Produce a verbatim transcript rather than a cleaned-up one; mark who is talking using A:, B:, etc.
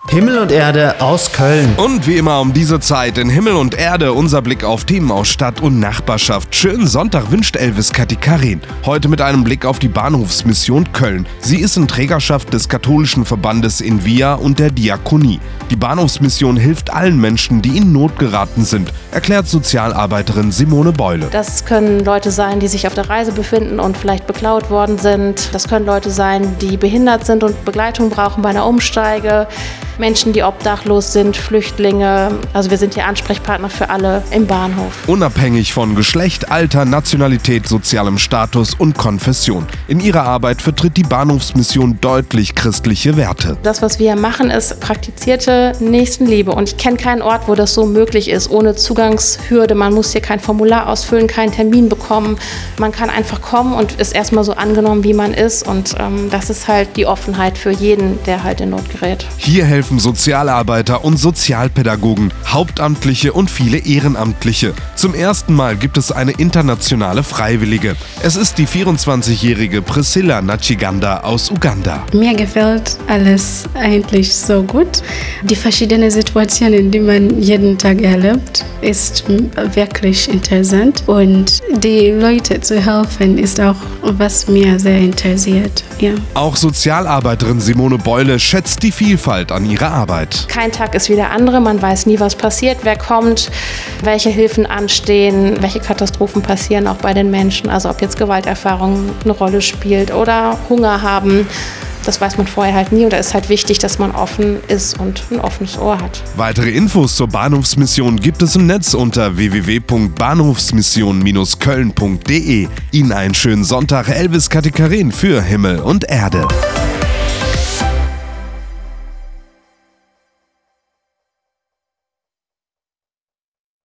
A: Himmel und Erde aus Köln.
B: Und wie immer um diese Zeit in Himmel und Erde unser Blick auf Themen aus Stadt und Nachbarschaft. Schönen Sonntag wünscht Elvis Kati-Karin. Heute mit einem Blick auf die Bahnhofsmission Köln. Sie ist in Trägerschaft des katholischen Verbandes Invia und der Diakonie. Die Bahnhofsmission hilft allen Menschen, die in Not geraten sind, erklärt Sozialarbeiterin Simone Beule.
C: Das können Leute sein, die sich auf der Reise befinden und vielleicht beklaut worden sind. Das können Leute sein, die behindert sind und Begleitung brauchen bei einer Umsteige. Menschen, die obdachlos sind, Flüchtlinge. Also wir sind hier Ansprechpartner für alle im Bahnhof.
B: Unabhängig von Geschlecht, Alter, Nationalität, sozialem Status und Konfession. In ihrer Arbeit vertritt die Bahnhofsmission deutlich christliche Werte.
C: Das, was wir machen, ist praktizierte Nächstenliebe. Und ich kenne keinen Ort, wo das so möglich ist, ohne Zugangshürde. Man muss hier kein Formular ausfüllen, keinen Termin bekommen. Man kann einfach kommen und ist erstmal so angenommen, wie man ist. Und ähm, das ist halt die Offenheit für jeden, der halt in Not gerät.
B: Hier helfen Sozialarbeiter und Sozialpädagogen, Hauptamtliche und viele Ehrenamtliche. Zum ersten Mal gibt es eine internationale Freiwillige. Es ist die vierundzwanzigjährige Priscilla Nachiganda aus Uganda.
D: Mir gefällt alles eigentlich so gut. Die verschiedenen Situationen, die man jeden Tag erlebt, ist wirklich interessant. Und die Leute zu helfen, ist auch, was mir sehr interessiert. Ja.
B: Auch Sozialarbeiterin Simone Beule schätzt die Vielfalt an ihrer Arbeit.
C: Kein Tag ist wie der andere, man weiß nie, was passiert, wer kommt, welche Hilfen anstehen, welche Katastrophen passieren auch bei den Menschen, also ob jetzt Gewalterfahrung eine Rolle spielt oder Hunger haben. Das weiß man vorher halt nie und da ist halt wichtig, dass man offen ist und ein offenes Ohr hat.
B: Weitere Infos zur Bahnhofsmission gibt es im Netz unter w w w punkt bahnhofsmission Bindestrich köln punkt de. Ihnen einen schönen Sonntag, Elvis Kati-Karin für Himmel und Erde.